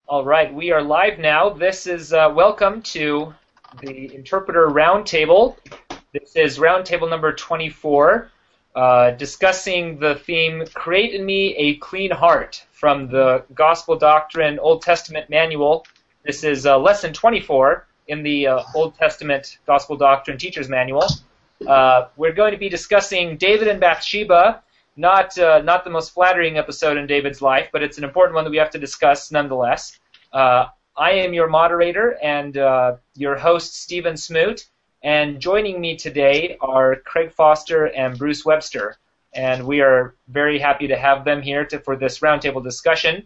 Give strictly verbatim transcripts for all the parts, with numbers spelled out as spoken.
All right, we are live now. This is uh, welcome to the Interpreter Roundtable. This is Roundtable number twenty-four, uh, discussing the theme, Create in Me a Clean Heart, from the Gospel Doctrine Old Testament Manual. This is uh, lesson twenty-four in the uh, Old Testament Gospel Doctrine Teacher's Manual. Uh, we're going to be discussing David and Bathsheba. Not uh, not the most flattering episode in David's life, but it's an important one that we have to discuss nonetheless. Uh, I am your moderator and uh, your host, Stephen Smoot, and joining me today are Craig Foster and Bruce Webster, and we are very happy to have them here to, for this roundtable discussion.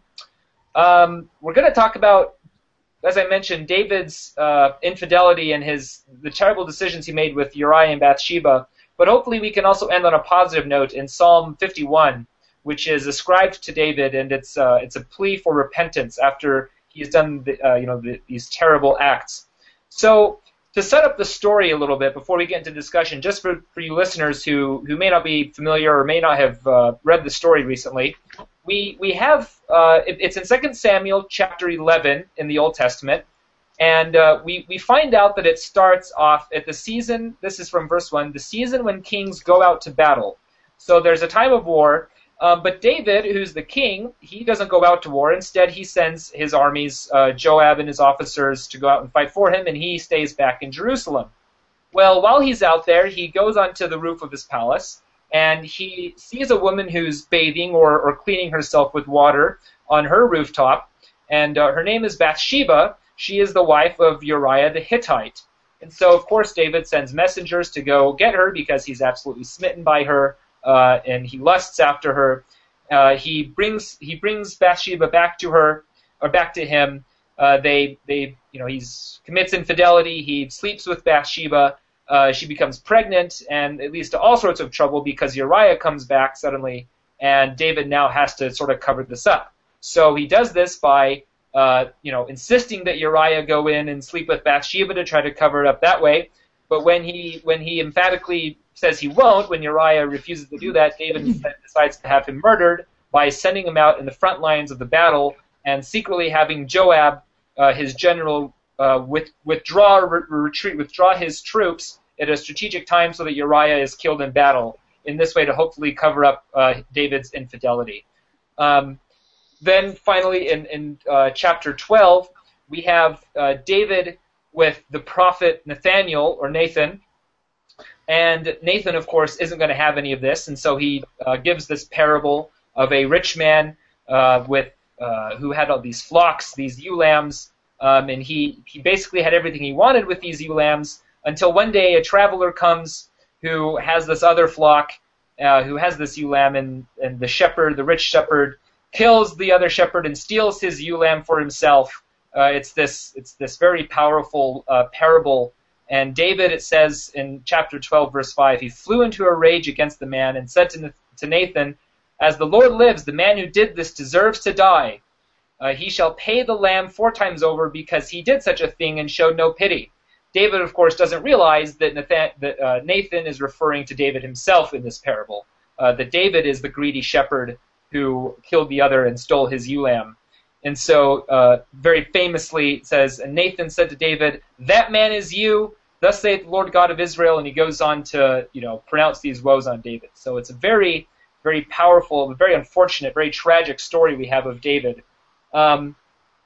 Um, we're going to talk about, as I mentioned, David's uh, infidelity and his the terrible decisions he made with Uriah and Bathsheba. But hopefully we can also end on a positive note in Psalm fifty-one, which is ascribed to David, and it's uh, it's a plea for repentance after he's done the, uh, you know the, these terrible acts. So to set up the story a little bit before we get into discussion, just for, for you listeners who, who may not be familiar or may not have uh, read the story recently, we we have uh, it, it's in Second Samuel chapter eleven in the Old Testament. And uh, we, we find out that it starts off at the season, this is from verse one, the season when kings go out to battle. So there's a time of war, um, but David, who's the king, he doesn't go out to war. Instead, he sends his armies, uh, Joab and his officers, to go out and fight for him, and he stays back in Jerusalem. Well, while he's out there, he goes onto the roof of his palace, and he sees a woman who's bathing or, or cleaning herself with water on her rooftop, and uh, her name is Bathsheba. She is the wife of Uriah the Hittite. And so, of course, David sends messengers to go get her because he's absolutely smitten by her, uh, and he lusts after her. Uh, he brings he brings Bathsheba back to her, or back to him. Uh, they they you know he's commits infidelity. He sleeps with Bathsheba. Uh, she becomes pregnant, and it leads to all sorts of trouble because Uriah comes back suddenly, and David now has to sort of cover this up. So he does this by Uh, you know, insisting that Uriah go in and sleep with Bathsheba to try to cover it up that way. But when he when he emphatically says he won't, when Uriah refuses to do that, David decides to have him murdered by sending him out in the front lines of the battle and secretly having Joab, uh, his general, uh, with, withdraw re- retreat, withdraw his troops at a strategic time so that Uriah is killed in battle. In this way, to hopefully cover up uh, David's infidelity. Um, Then finally, in, in uh, chapter twelve, we have uh, David with the prophet Nathaniel, or Nathan. And Nathan, of course, isn't going to have any of this, and so he uh, gives this parable of a rich man uh, with uh, who had all these flocks, these ewe lambs, um, and he, he basically had everything he wanted with these ewe lambs until one day a traveler comes who has this other flock, uh, who has this ewe lamb, and, and the shepherd, the rich shepherd, kills the other shepherd and steals his ewe lamb for himself. Uh, it's this it's this very powerful uh, parable. And David, it says in chapter twelve, verse five, he flew into a rage against the man and said to, to Nathan, "As the Lord lives, the man who did this deserves to die. Uh, he shall pay the lamb four times over because he did such a thing and showed no pity." David, of course, doesn't realize that Nathan, that, uh, Nathan is referring to David himself in this parable, uh, that David is the greedy shepherd who killed the other and stole his ewe lamb. And so, uh, very famously, it says, "And Nathan said to David, 'That man is you, thus saith the Lord God of Israel,'" and he goes on to, you know, pronounce these woes on David. So it's a very, very powerful, very unfortunate, very tragic story we have of David. Um,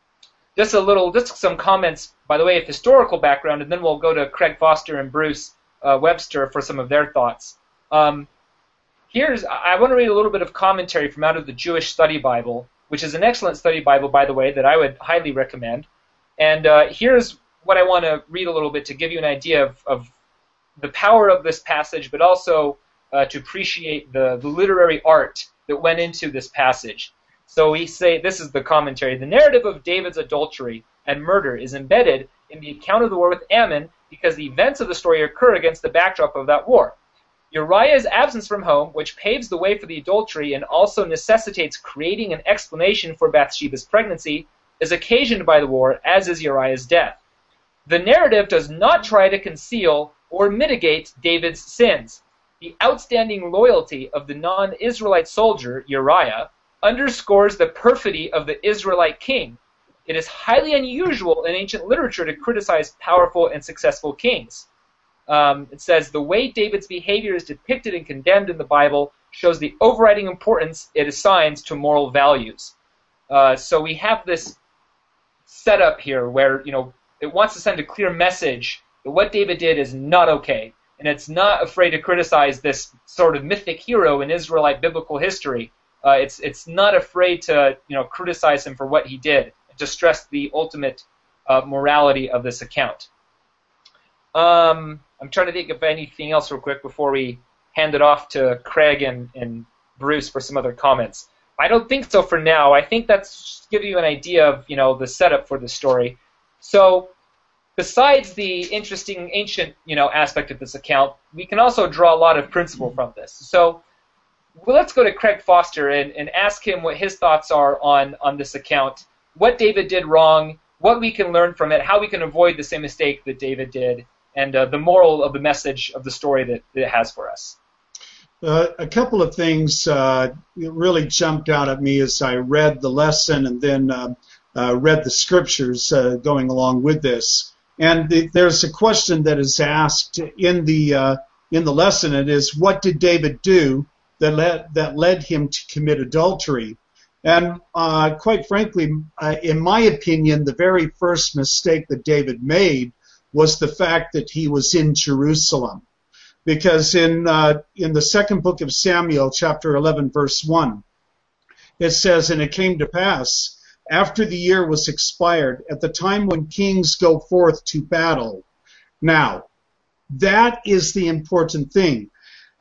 just a little, just some comments, by the way, of historical background, and then we'll go to Craig Foster and Bruce uh, Webster for some of their thoughts. Um, Here's, I want to read a little bit of commentary from out of the Jewish Study Bible, which is an excellent study Bible, by the way, that I would highly recommend. And uh, here's what I want to read a little bit to give you an idea of, of the power of this passage, but also uh, to appreciate the, the literary art that went into this passage. So we say, this is the commentary, "The narrative of David's adultery and murder is embedded in the account of the war with Ammon because the events of the story occur against the backdrop of that war. Uriah's absence from home, which paves the way for the adultery and also necessitates creating an explanation for Bathsheba's pregnancy, is occasioned by the war, as is Uriah's death. The narrative does not try to conceal or mitigate David's sins. The outstanding loyalty of the non-Israelite soldier, Uriah, underscores the perfidy of the Israelite king. it is highly unusual in ancient literature to criticize powerful and successful kings. Um, it says, the way David's behavior is depicted and condemned in the Bible shows the overriding importance it assigns to moral values. Uh, so we have this setup here where, you know, it wants to send a clear message that what David did is not okay. And it's not afraid to criticize this sort of mythic hero in Israelite biblical history. Uh, it's it's not afraid to, you know, criticize him for what he did, to stress the ultimate uh, morality of this account. Um, I'm trying to think of anything else real quick before we hand it off to Craig and, and Bruce for some other comments. I don't think so for now. I think that's just giving you an idea of, you know, the setup for the story. So, besides the interesting ancient, you know, aspect of this account, we can also draw a lot of principle from this. So, well, let's go to Craig Foster and, and ask him what his thoughts are on, on this account, what David did wrong, what we can learn from it, how we can avoid the same mistake that David did, and uh, the moral of the message of the story that, that it has for us. Uh, a couple of things uh, really jumped out at me as I read the lesson and then uh, uh, read the scriptures uh, going along with this. And the, there's a question that is asked in the uh, in the lesson. It is, what did David do that led that led him to commit adultery? And uh, quite frankly, uh, in my opinion, the very first mistake that David made was the fact that he was in Jerusalem. Because in uh, in the second book of Samuel, chapter eleven, verse one, it says, and it came to pass, after the year was expired, at the time when kings go forth to battle. Now, that is the important thing.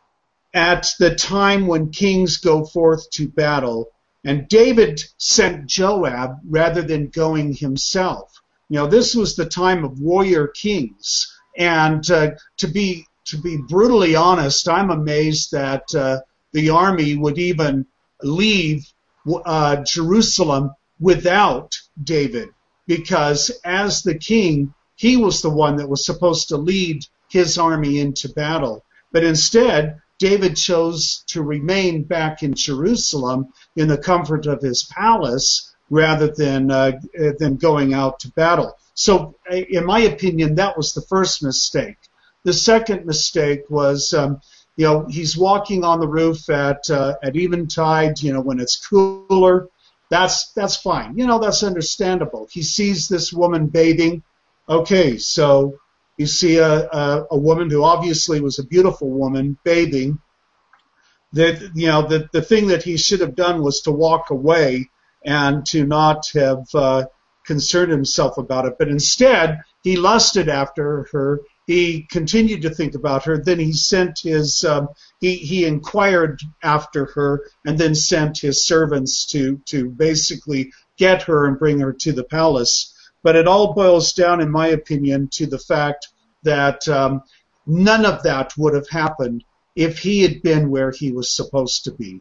At the time when kings go forth to battle, and David sent Joab rather than going himself. You know, this was the time of warrior kings, and uh, to be To be brutally honest, I'm amazed that uh, the army would even leave uh, Jerusalem without David, because as the king, he was the one that was supposed to lead his army into battle. But instead, David chose to remain back in Jerusalem in the comfort of his palace rather than uh, than going out to battle. So, in my opinion, that was the first mistake. The second mistake was, um, you know, he's walking on the roof at uh, at eventide, you know, when it's cooler. That's that's fine. You know, that's understandable. He sees this woman bathing. Okay, so you see a, a, a woman who obviously was a beautiful woman bathing. That, you know, the, the thing that he should have done was to walk away and to not have uh, concerned himself about it. But instead, he lusted after her. He continued to think about her. Then he sent his, um, he, he inquired after her and then sent his servants to, to basically get her and bring her to the palace. But it all boils down, in my opinion, to the fact that um, none of that would have happened if he had been where he was supposed to be.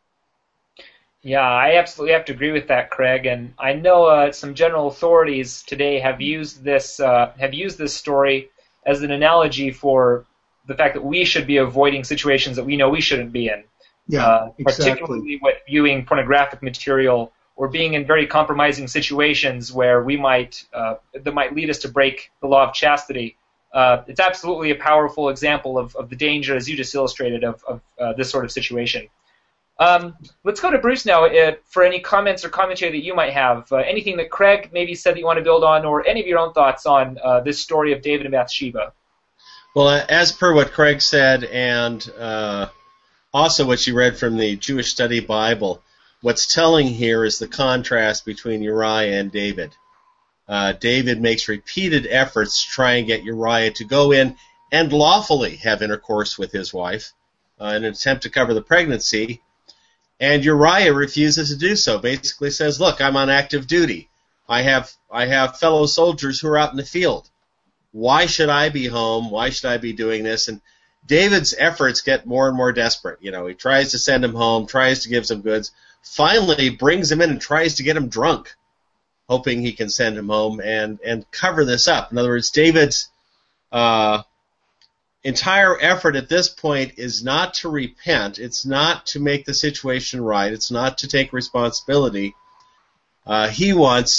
Yeah, I absolutely have to agree with that, Craig. And I know uh, some general authorities today have used this, uh, have used this story as an analogy for the fact that we should be avoiding situations that we know we shouldn't be in. Yeah, uh, exactly. Particularly with viewing pornographic material or being in very compromising situations where we might, uh, that might lead us to break the law of chastity. Uh, it's absolutely a powerful example of, of the danger, as you just illustrated, of, of uh, this sort of situation. Um, let's go to Bruce now uh, for any comments or commentary that you might have. Uh, anything that Craig maybe said that you want to build on, or any of your own thoughts on uh, this story of David and Bathsheba. Well, as per what Craig said, and uh, also what you read from the Jewish Study Bible, what's telling here is the contrast between Uriah and David. Uh, David makes repeated efforts to try and get Uriah to go in and lawfully have intercourse with his wife uh, in an attempt to cover the pregnancy. And Uriah refuses to do so, basically says, look, I'm on active duty. I have I have fellow soldiers who are out in the field. Why should I be home? Why should I be doing this? And David's efforts get more and more desperate. You know, he tries to send him home, tries to give some goods, finally brings him in and tries to get him drunk, hoping he can send him home and, and cover this up. In other words, David's uh, entire effort at this point is not to repent. It's not to make the situation right. It's not to take responsibility. Uh, he wants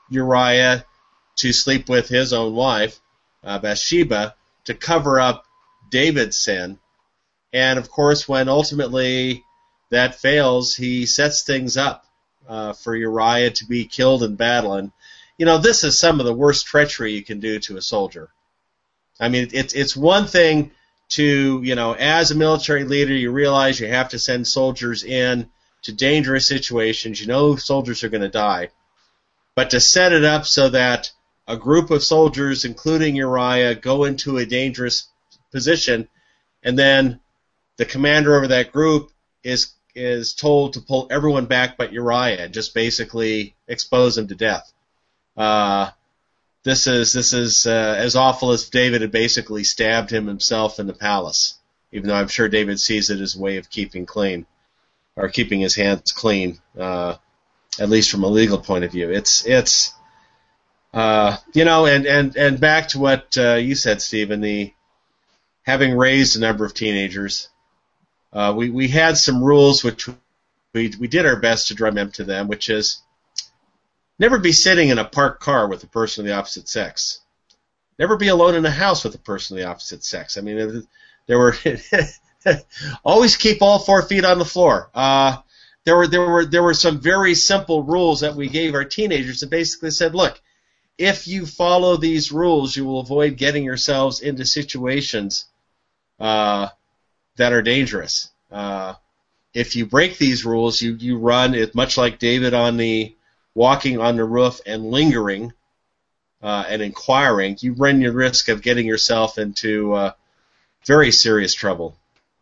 Uriah to sleep with his own wife, uh, Bathsheba, to cover up David's sin. And, of course, when ultimately that fails, he sets things up uh, for Uriah to be killed in battle. And, you know, this is some of the worst treachery you can do to a soldier. I mean, it's it's one thing to, you know, as a military leader, you realize you have to send soldiers in to dangerous situations. You know soldiers are going to die. But to set it up so that a group of soldiers, including Uriah, go into a dangerous position, and then the commander over that group is is told to pull everyone back but Uriah and just basically expose him to death. Uh, this is this is uh, as awful as David had basically stabbed him himself in the palace, even though I'm sure David sees it as a way of keeping clean, or keeping his hands clean, uh, at least from a legal point of view. It's it's uh, you know, and, and, and back to what uh, you said, Stephen, the having raised a number of teenagers, uh, we we had some rules which we we did our best to drum into them, which is never be sitting in a parked car with a person of the opposite sex. Never be alone in a house with a person of the opposite sex. I mean, there were always keep all four feet on the floor. Uh, there were there were there were some very simple rules that we gave our teenagers that basically said, look, if you follow these rules, you will avoid getting yourselves into situations uh, that are dangerous. Uh, if you break these rules, you you run it much like David on the walking on the roof and lingering uh, and inquiring, you run your risk of getting yourself into uh, very serious trouble.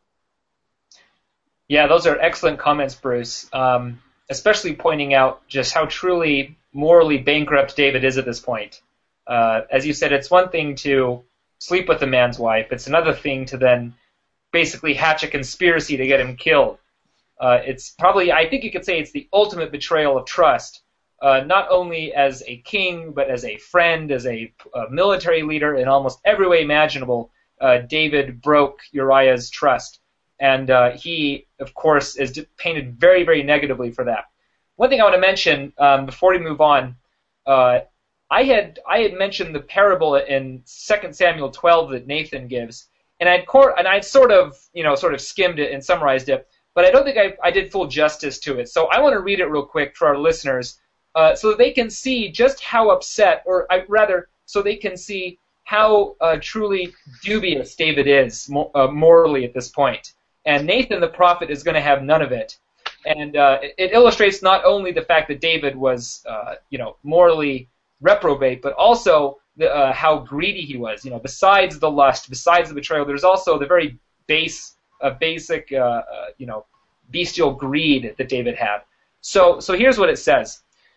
Yeah, those are excellent comments, Bruce, um, especially pointing out just how truly morally bankrupt David is at this point. Uh, as you said, it's one thing to sleep with a man's wife. It's another thing to then basically hatch a conspiracy to get him killed. Uh, it's probably, I think you could say it's the ultimate betrayal of trust. Uh, not only as a king, but as a friend, as a, a military leader, in almost every way imaginable, uh, David broke Uriah's trust. And uh, he, of course, is painted very, very negatively for that. One thing I want to mention um, before we move on, uh, I had I had mentioned the parable in Second Samuel twelve that Nathan gives, and I'd cor- and I'd sort of you know sort of skimmed it and summarized it, but I don't think I, I did full justice to it. So I want to read it real quick for our listeners. Uh, so that they can see just how upset, or I, rather, so they can see how uh, truly dubious David is mo- uh, morally at this point. And Nathan the prophet is going to have none of it. And uh, it, it illustrates not only the fact that David was, uh, you know, morally reprobate, but also the, uh, how greedy he was. You know, besides the lust, besides the betrayal, there's also the very base, uh, basic, uh, uh, you know, bestial greed that David had. So, so here's what it says.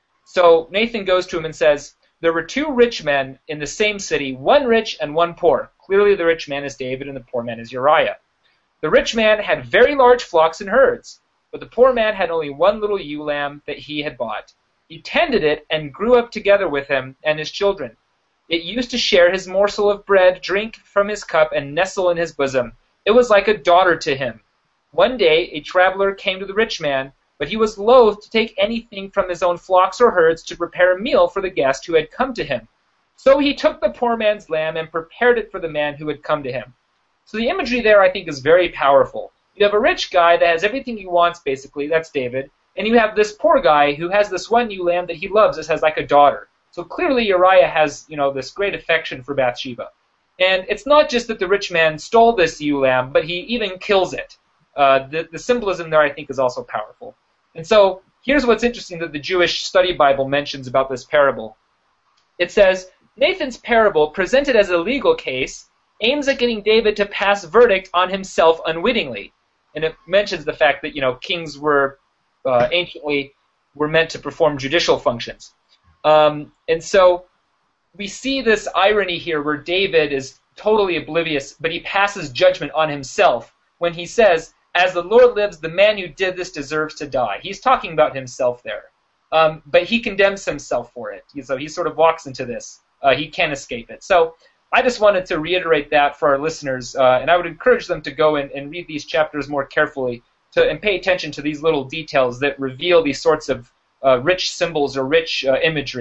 So Nathan goes to him and says, there were two rich men in the same city, one rich and one poor. Clearly the rich man is David and the poor man is Uriah. The rich man had very large flocks and herds, but the poor man had only one little ewe lamb that he had bought. He tended it and grew up together with him and his children. It used to share his morsel of bread, drink from his cup, and nestle in his bosom. It was like a daughter to him. One day a traveler came to the rich man, but he was loath to take anything from his own flocks or herds to prepare a meal for the guest who had come to him. So he took the poor man's lamb and prepared it for the man who had come to him. So the imagery there, I think, is very powerful. You have a rich guy that has everything he wants, basically, that's David, and you have this poor guy who has this one ewe lamb that he loves as has like a daughter. So clearly Uriah has, you know, this great affection for Bathsheba. And it's not just that the rich man stole this ewe lamb, but he even kills it. Uh, the, the symbolism there, I think, is also powerful. And so here's what's interesting that the Jewish Study Bible mentions about this parable. It says, Nathan's parable, presented as a legal case, aims at getting David to pass verdict on himself unwittingly. And it mentions the fact that, you know, kings were uh, anciently were meant to perform judicial functions. Um, and so we see this irony here where David is totally oblivious, but he passes judgment on himself when he says, as the Lord lives, the man who did this deserves to die. He's talking about himself there. Um, but he condemns himself for it. So he sort of walks into this. Uh, he can't escape it. So I just wanted to reiterate that for our listeners, uh, and I would encourage them to go and, and read these chapters more carefully to, and pay attention to these little details that reveal these sorts of uh, rich symbols or rich uh, imagery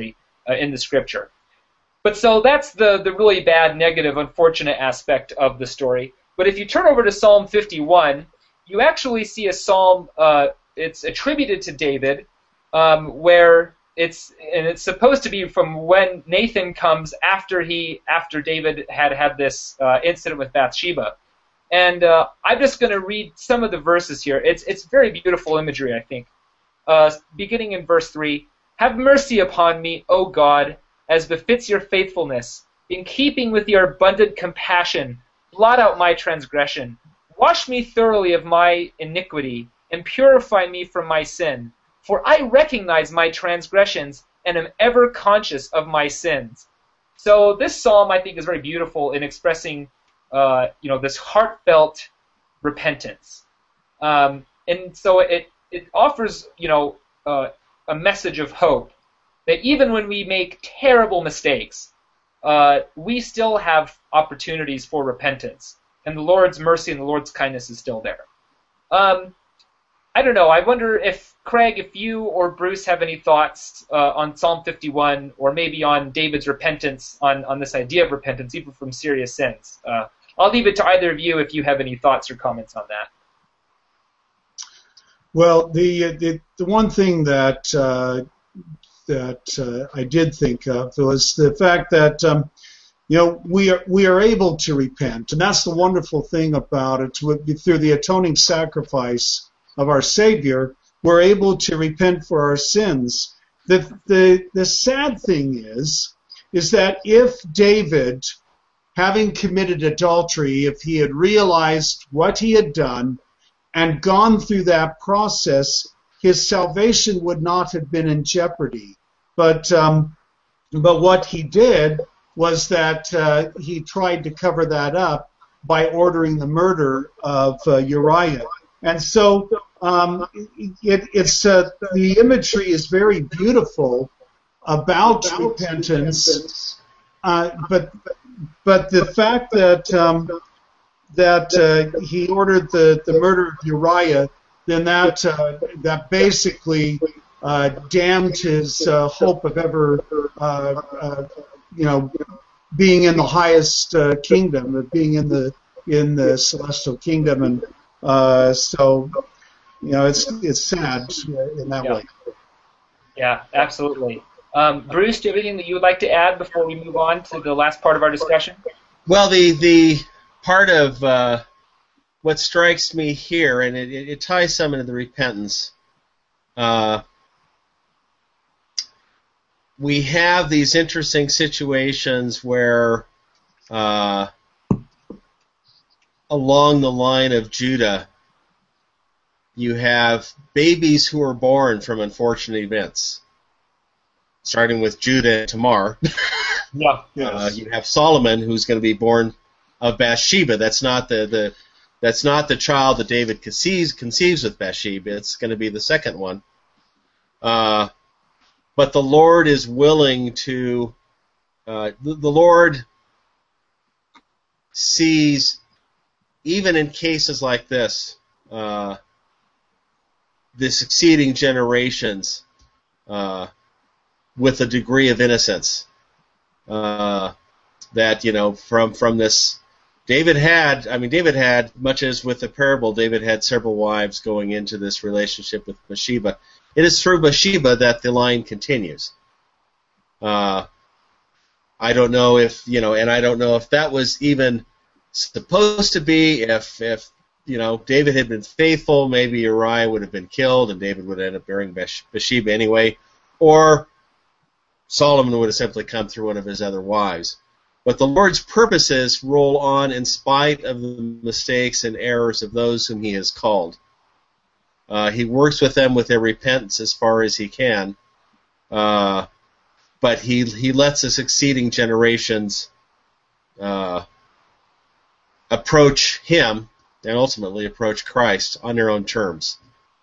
uh, in the Scripture. But so that's the, the really bad, negative, unfortunate aspect of the story. But if you turn over to Psalm fifty-one, you actually see a psalm, uh, it's attributed to David, um, where it's, and it's supposed to be from when Nathan comes after he, after David had had this uh, incident with Bathsheba. And uh, I'm just going to read some of the verses here. It's, it's very beautiful imagery, I think. Uh, beginning in verse three, "Have mercy upon me, O God, as befits your faithfulness. In keeping with your abundant compassion, blot out my transgression. Wash me thoroughly of my iniquity, and purify me from my sin. For I recognize my transgressions, and am ever conscious of my sins." So this psalm, I think, is very beautiful in expressing, uh, you know, this heartfelt repentance. Um, and so it, it offers, you know, uh, a message of hope, that even when we make terrible mistakes, uh, we still have opportunities for repentance, and the Lord's mercy and the Lord's kindness is still there. Um, I don't know. I wonder if, Craig, if you or Bruce have any thoughts uh, on Psalm fifty-one, or maybe on David's repentance, on, on this idea of repentance, even from serious sins. Uh, I'll leave it to either of you if you have any thoughts or comments on that. Well, the the, the one thing that uh, that uh, I did think of was the fact that um, you know we are we are able to repent, and that's the wonderful thing about it. Through the atoning sacrifice of our Savior, we're able to repent for our sins. The the the sad thing is is that if David, having committed adultery, if he had realized what he had done and gone through that process, his salvation would not have been in jeopardy. But um, but what he did was that uh, he tried to cover that up by ordering the murder of uh, Uriah. And so um, it, it's uh, the imagery is very beautiful about repentance, uh, but but the fact that um, that uh, he ordered the, the murder of Uriah, then that uh, that basically uh, damned his uh, hope of ever, uh, uh, you know, being in the highest uh, kingdom, of being in the in the celestial kingdom, and uh, so you know it's it's sad in that yeah. way. Yeah, absolutely. Um, Bruce, do you have anything that you would like to add before we move on to the last part of our discussion? Well, the the part of uh, what strikes me here, and it, it ties some into the repentance, uh, we have these interesting situations where uh, along the line of Judah, you have babies who are born from unfortunate events, starting with Judah and Tamar. Yeah. Yes. Uh, you have Solomon, who's going to be born of Bathsheba. That's not the, the that's not the child that David conceives conceives with Bathsheba. It's going to be the second one. Uh, but the Lord is willing to. Uh, the, the Lord sees, even in cases like this, uh, the succeeding generations uh, with a degree of innocence. Uh, that, you know, from from this, David had, I mean, David had, much as with the parable, David had several wives going into this relationship with Bathsheba. It is through Bathsheba that the line continues. Uh, I don't know if, you know, and I don't know if that was even supposed to be, if, if you know, David had been faithful, maybe Uriah would have been killed and David would end up marrying Bathsheba anyway, or Solomon would have simply come through one of his other wives. But the Lord's purposes roll on in spite of the mistakes and errors of those whom he has called. Uh, he works with them with their repentance as far as he can, uh, but he he lets the succeeding generations uh, approach him and ultimately approach Christ on their own terms.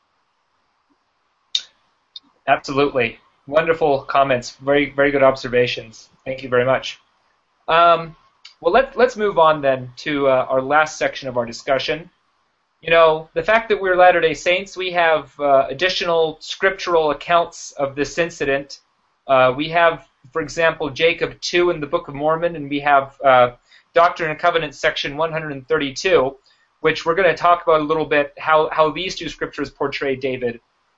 Absolutely. Wonderful comments. Very, very good observations. Thank you very much. Um, well, let, let's move on then to uh, our last section of our discussion. You know, the fact that we're Latter-day Saints, we have uh, additional scriptural accounts of this incident. Uh, we have for example, Jacob two in the Book of Mormon, and we have uh, Doctrine and Covenants section one hundred thirty-two, which we're going to talk about a little bit, how, how these two scriptures portray David.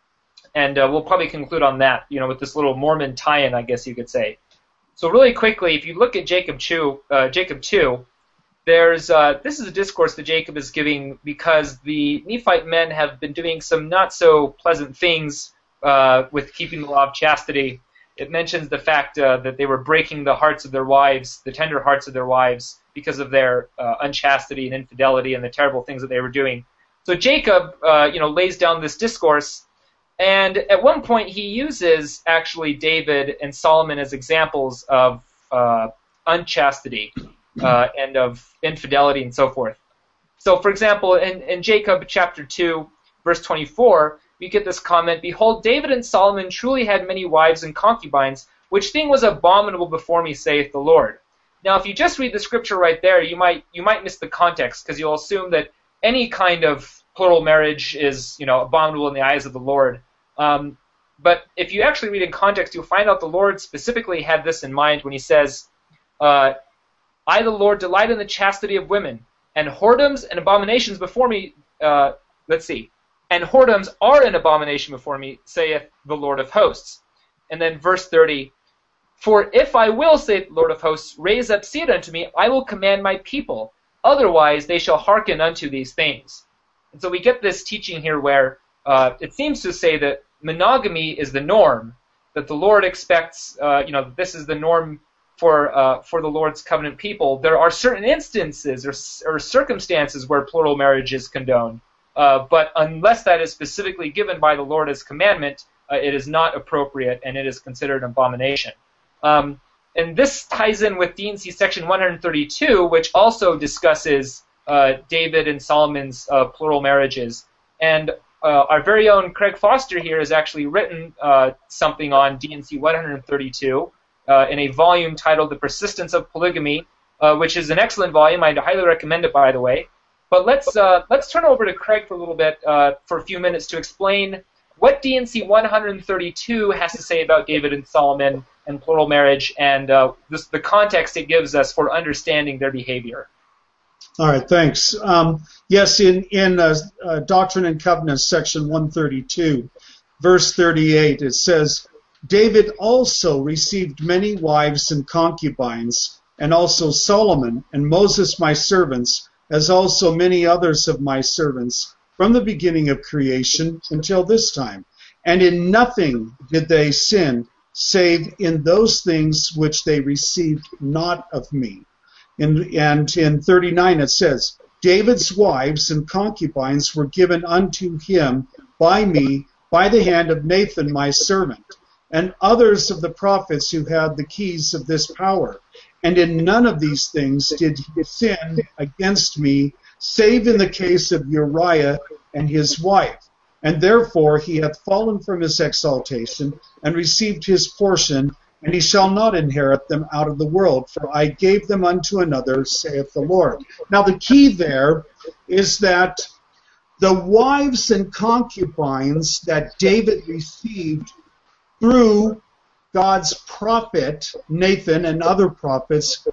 And uh, we'll probably conclude on that, you know, with this little Mormon tie-in, I guess you could say. So really quickly, if you look at Jacob two, uh, Jacob two, there's uh, this is a discourse that Jacob is giving because the Nephite men have been doing some not so pleasant things uh, with keeping the law of chastity. It mentions the fact uh, that they were breaking the hearts of their wives, the tender hearts of their wives, because of their uh, unchastity and infidelity and the terrible things that they were doing. So Jacob, uh, you know, lays down this discourse, and at one point he uses actually David and Solomon as examples of uh, unchastity uh, and of infidelity and so forth. So, for example, in, in Jacob chapter two, verse twenty-four, we get this comment, "Behold, David and Solomon truly had many wives and concubines, which thing was abominable before me, saith the Lord." Now, if you just read the scripture right there, you might you might miss the context, because you'll assume that any kind of plural marriage is, you know, abominable in the eyes of the Lord. Um, but if you actually read in context, you'll find out the Lord specifically had this in mind when he says, uh, "I, the Lord, delight in the chastity of women, and whoredoms and abominations before me." Uh, let's see. "And whoredoms are an abomination before me, saith the Lord of hosts." And then verse thirty, "For if I will, saith the Lord of hosts, raise up seed unto me, I will command my people. Otherwise they shall hearken unto these things." And so we get this teaching here where uh, it seems to say that monogamy is the norm, that the Lord expects, uh, you know, this is the norm for uh, for the Lord's covenant people. There are certain instances or, or circumstances where plural marriage is condoned. Uh, but unless that is specifically given by the Lord as commandment, uh, it is not appropriate, and it is considered an abomination. Um, and this ties in with D and C section one hundred thirty-two, which also discusses uh, David and Solomon's uh, plural marriages. And uh, our very own Craig Foster here has actually written uh, something on D and C one hundred thirty-two uh, in a volume titled "The Persistence of Polygamy," uh, which is an excellent volume. I'd highly recommend it, by the way. But let's uh, let's turn over to Craig for a little bit, uh, for a few minutes, to explain what D and C one hundred thirty-two has to say about David and Solomon and plural marriage, and uh, this, the context it gives us for understanding their behavior. All right, thanks. Um, yes, in, in uh, uh, Doctrine and Covenants, section one thirty-two, verse thirty-eight, it says, "David also received many wives and concubines, and also Solomon and Moses my servants, as also many others of my servants, from the beginning of creation until this time. And in nothing did they sin, save in those things which they received not of me." In, and in thirty-nine it says, "David's wives and concubines were given unto him by me, by the hand of Nathan my servant, and others of the prophets who had the keys of this power. And in none of these things did he sin against me, save in the case of Uriah and his wife. And therefore he hath fallen from his exaltation, and received his portion, and he shall not inherit them out of the world, for I gave them unto another, saith the Lord." Now the key there is that the wives and concubines that David received through God's prophet, Nathan, and other prophets,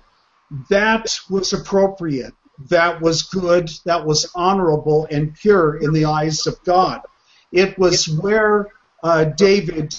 that was appropriate, that was good, that was honorable and pure in the eyes of God. It was where uh, David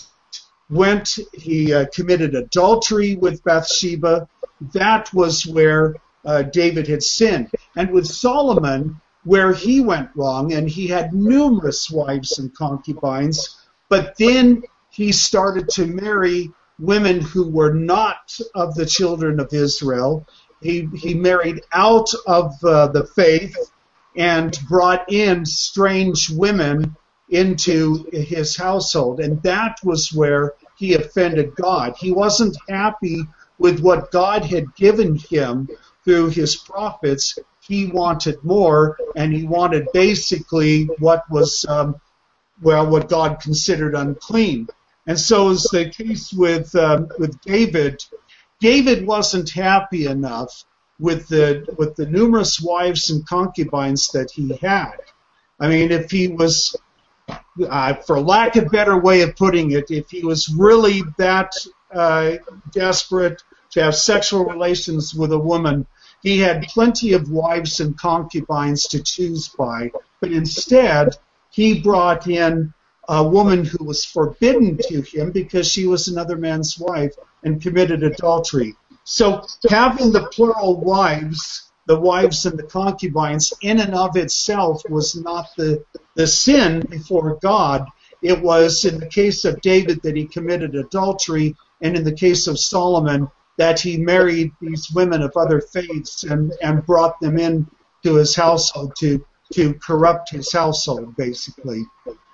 went, he uh, committed adultery with Bathsheba. That was where uh, David had sinned. And with Solomon, where he went wrong, and he had numerous wives and concubines, but then he started to marry women who were not of the children of Israel. He, he married out of uh, the faith and brought in strange women into his household. And that was where he offended God. He wasn't happy with what God had given him through his prophets. He wanted more, and he wanted basically what was, um, well, what God considered unclean. And so is the case with um, with David. David wasn't happy enough with the with the numerous wives and concubines that he had. I mean, if he was, uh, for lack of a better way of putting it, if he was really that uh, desperate to have sexual relations with a woman, he had plenty of wives and concubines to choose by, but instead he brought in a woman who was forbidden to him because she was another man's wife and committed adultery. So having the plural wives, the wives and the concubines, in and of itself was not the, the sin before God. It was in the case of David that he committed adultery, and in the case of Solomon that he married these women of other faiths and, and brought them in to his household to, to corrupt his household, basically.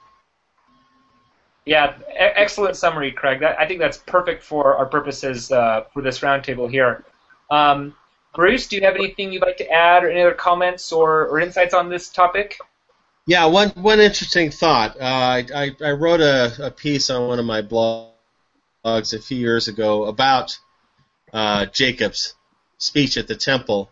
Yeah, e- excellent summary, Craig. That, I think that's perfect for our purposes uh, for this roundtable here. Um, Bruce, do you have anything you'd like to add, or any other comments or, or insights on this topic? Yeah, one one interesting thought. Uh, I, I I wrote a, a piece on one of my blogs a few years ago about uh, Jacob's speech at the temple,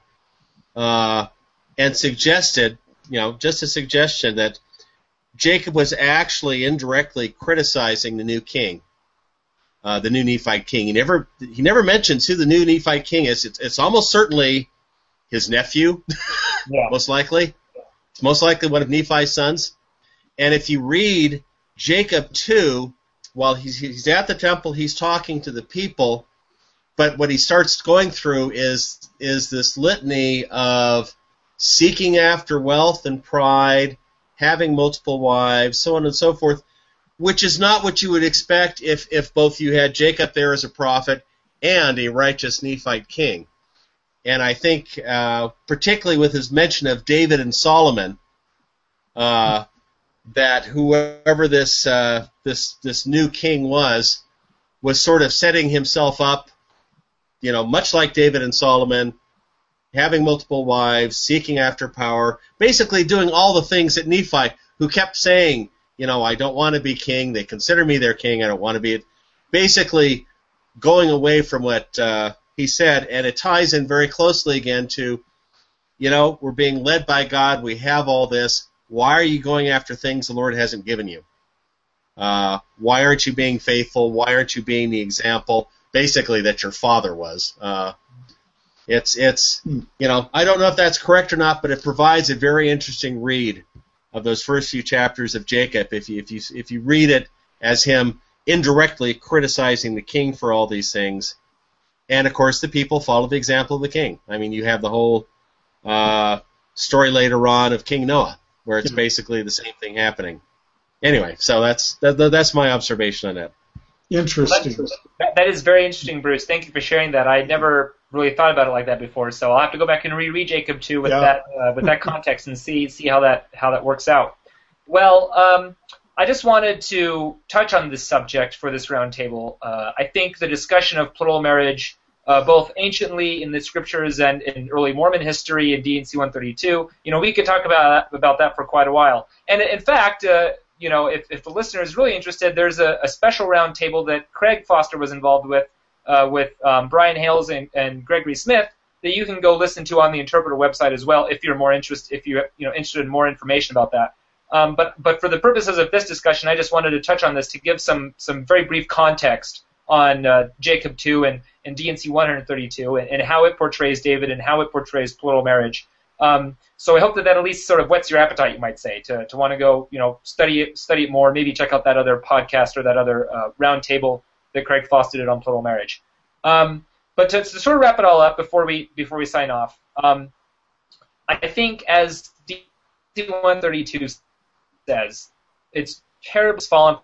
uh, and suggested, you know, just a suggestion that Jacob was actually indirectly criticizing the new king, uh, the new Nephite king. He never he never mentions who the new Nephite king is. It's, it's almost certainly his nephew, Yeah. most likely. It's most likely one of Nephi's sons. And if you read Jacob two, while he's, he's at the temple, he's talking to the people, but what he starts going through is is this litany of seeking after wealth and pride, having multiple wives, so on and so forth, which is not what you would expect if, if both you had Jacob there as a prophet and a righteous Nephite king. And I think, uh, particularly with his mention of David and Solomon, uh, that whoever this uh, this this new king was, was sort of setting himself up, you know, much like David and Solomon, having multiple wives, seeking after power, basically doing all the things that Nephi, who kept saying, you know, I don't want to be king, they consider me their king, I don't want to be it, basically going away from what uh, he said, and it ties in very closely again to, you know, we're being led by God, we have all this, why are you going after things the Lord hasn't given you? Uh, why aren't you being faithful? Why aren't you being the example, basically, that your father was? Uh, It's, it's, you know, I don't know if that's correct or not, but it provides a very interesting read of those first few chapters of Jacob. If you, if you, if you read it as him indirectly criticizing the king for all these things, and of course the people follow the example of the king. I mean, you have the whole uh, story later on of King Noah, where it's basically the same thing happening. Anyway, so that's that, that's my observation on that. Interesting. That, that is very interesting, Bruce. Thank you for sharing that. I never really thought about it like that before, so I'll have to go back and reread Jacob two with Yeah. that uh, with that context and see see how that how that works out. Well, um, I just wanted to touch on this subject for this roundtable. Uh, I think the discussion of plural marriage, uh, both anciently in the scriptures and in early Mormon history in D and C one thirty-two, you know, we could talk about about that for quite a while. And in fact, uh, you know, if, if the listener is really interested, there's a, a special roundtable that Craig Foster was involved with, uh, with um, Brian Hales and, and Gregory Smith, that you can go listen to on the Interpreter website as well if you're more interested, if you're you know interested in more information about that. Um, but but for the purposes of this discussion, I just wanted to touch on this to give some some very brief context on uh, Jacob two and, and D and C one thirty-two and, and how it portrays David and how it portrays plural marriage. Um, so I hope that that at least sort of whets your appetite, you might say, to, to want to go, you know, study it, study it more. Maybe check out that other podcast or that other uh, round table that Craig Foster did on plural marriage. Um, but to, to sort of wrap it all up before we before we sign off, um, I think as D and C one thirty-two says, it's terrible has fallen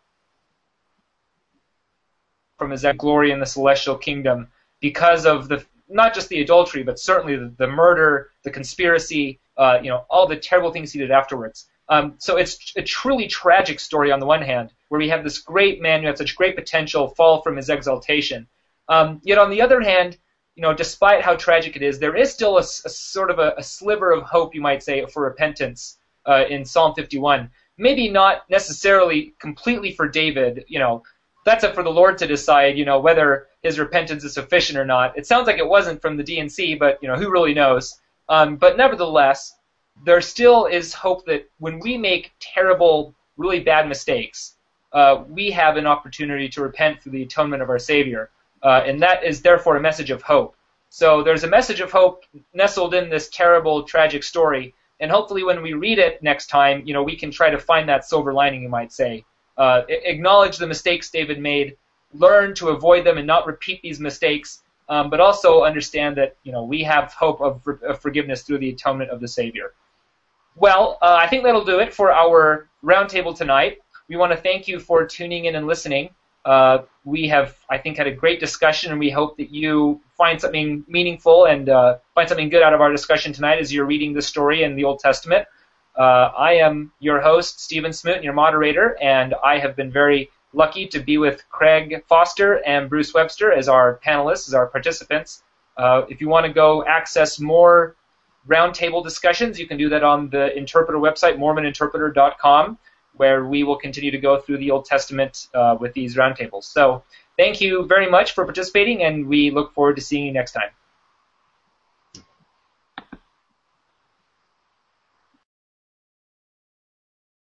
from his glory in the celestial kingdom because of the not just the adultery, but certainly the, the murder, the conspiracy, uh, you know, all the terrible things he did afterwards. Um, so it's a truly tragic story on the one hand, where we have this great man who had such great potential fall from his exaltation. Um, yet on the other hand, you know, despite how tragic it is, there is still a, a sort of a, a sliver of hope, you might say, for repentance uh, in Psalm fifty-one. Maybe not necessarily completely for David, you know, that's up for the Lord to decide, you know, whether his repentance is sufficient or not. It sounds like it wasn't from the D and C, but, you know, who really knows? Um, but nevertheless, there still is hope that when we make terrible, really bad mistakes, uh, we have an opportunity to repent through the atonement of our Savior. uh, and that is therefore a message of hope. So there's a message of hope nestled in this terrible, tragic story, and hopefully when we read it next time, you know, we can try to find that silver lining, you might say. Uh, acknowledge the mistakes David made, learn to avoid them and not repeat these mistakes, um, but also understand that, you know, we have hope of, of forgiveness through the atonement of the Savior. Well, uh, I think that'll do it for our roundtable tonight. We want to thank you for tuning in and listening. Uh, we have, I think, had a great discussion, and we hope that you find something meaningful and uh, find something good out of our discussion tonight as you're reading the story in the Old Testament. Uh, I am your host, Stephen Smoot, your moderator, and I have been very lucky to be with Craig Foster and Bruce Webster as our panelists, as our participants. Uh, if you want to go access more roundtable discussions, you can do that on the Interpreter website, mormon interpreter dot com, where we will continue to go through the Old Testament uh, with these roundtables. So thank you very much for participating, and we look forward to seeing you next time.